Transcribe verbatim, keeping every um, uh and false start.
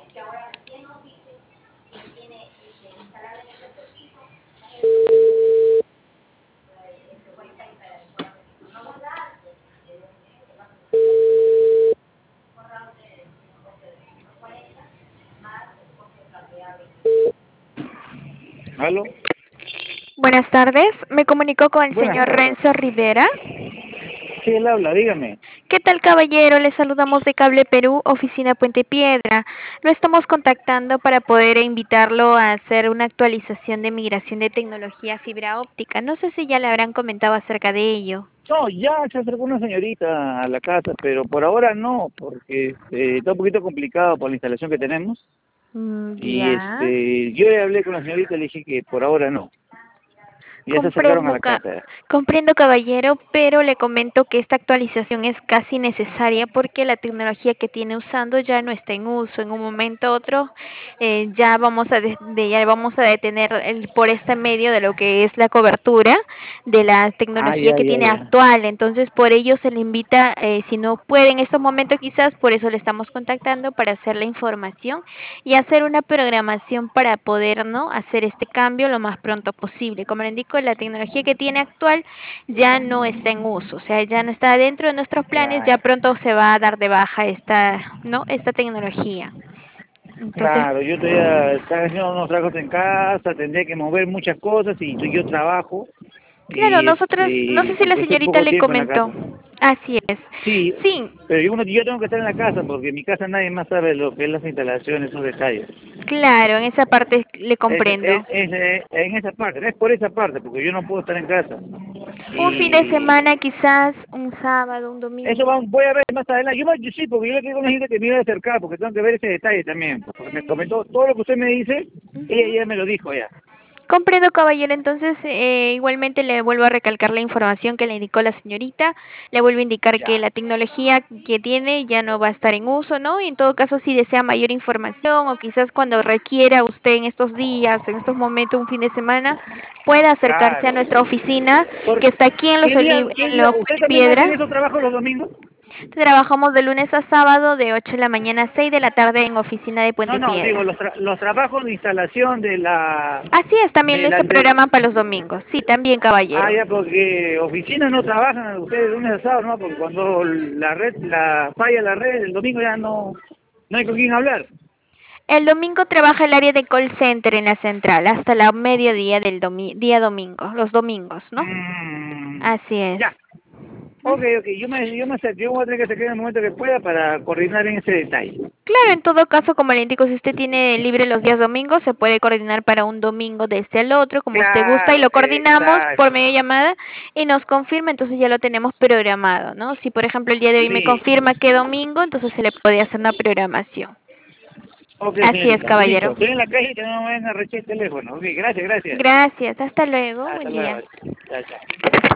¿Aló? Buenas tardes, me comunico con el Buenas señor tardes. Renzo Rivera. Sí, él habla, dígame. ¿Qué tal, caballero? Le saludamos de Cable Perú, oficina Puente Piedra. Lo estamos contactando para poder invitarlo a hacer una actualización de migración de tecnología fibra óptica. No sé si ya le habrán comentado acerca de ello. No, ya se acercó una señorita a la casa, pero por ahora no, porque este, está un poquito complicado por la instalación que tenemos. Mm, Y ya. este, yo le hablé con la señorita y le dije que por ahora no. Y ya se acercaron a Comprendo, la ca- casa. comprendo, caballero, pero le comento que esta actualización es casi necesaria porque la tecnología que tiene usando ya no está en uso. En un momento u otro eh, ya vamos a de- de- ya vamos a detener el- por este medio de lo que es la cobertura de la Ah, tecnología ya, que ya, tiene ya. actual. Entonces, por ello se le invita, eh, si no puede en estos momentos quizás, por eso le estamos contactando para hacer la información y hacer una programación para poder, ¿no?, hacer este cambio lo más pronto posible. Como le indico, la tecnología que tiene actual ya no está en uso, o sea, ya no está dentro de nuestros planes, Ya, ya pronto se va a dar de baja esta, ¿no?, esta tecnología. Entonces, claro, yo todavía estaba haciendo unos trabajos en casa, tendría que mover muchas cosas y yo trabajo claro, y nosotros, no sé este, si la estoy señorita poco le tiempo en la comentó. casa. Así es. Sí, Sí, pero yo, uno- yo tengo que estar en la casa porque en mi casa nadie más sabe lo que es las instalaciones, esos detalles. claro, en esa parte le Es, es- comprendo. es, eh, en esa parte, no es por esa parte, porque yo no puedo estar en casa. Un fin de Y semana, quizás un sábado, un eso domingo. va, voy a ver más adelante. Yo, me- yo sí, porque yo le quiero con la gente que me iba a acercar, porque tengo que ver ese detalle también. Porque me comentó todo lo que usted me dice, ella Ujú. ya me lo dijo ya. Comprendo, caballero. Entonces, eh, igualmente le vuelvo a recalcar la información que le indicó la señorita. Le vuelvo a indicar que Ya. la tecnología que tiene ya no va a estar en uso, ¿no? Y en todo caso, si desea mayor información o quizás cuando requiera usted en estos días, en estos momentos, un fin de semana, pueda acercarse a Claro. nuestra oficina ¿Por que está aquí en los qué día, Oli- qué en día? los ¿Usted Puente también Piedra. hacen esos trabajos los domingos? Trabajamos de lunes a sábado de ocho de la mañana a seis de la tarde en oficina de No, Puente no, digo, Piedra. los, tra- los trabajos de instalación de la, Así es, también de le la se entre- programan para los domingos. Sí, también, Ah, caballero. ya, porque oficinas no trabajan ustedes de lunes a sábado, ¿no? Porque cuando la red, la falla la red, el domingo ya no, no hay con quién hablar. El domingo trabaja el área de call center en la central hasta la mediodía del domi- día domingo, los domingos, ¿no? Mm, Así ya, es. ok, ok, yo me, yo me acerco, yo voy a tener que acercar en el momento que pueda para coordinar en ese detalle. Claro, en todo caso, como le indico, si usted tiene libre los días domingos, se puede coordinar para un domingo de este al otro, como usted gusta, y Claro, lo coordinamos por exacto. medio de llamada y nos confirma, entonces ya lo tenemos programado, ¿no? Si, por ejemplo, el día de hoy me Sí, confirma que domingo, entonces se le puede hacer una programación. ok, Así es, señorita, listo, caballero. estoy en la calle y que no me vayan a rechazar el teléfono. Ok, gracias, gracias. Gracias, hasta luego, buen Hasta luego. día. Chao, chao.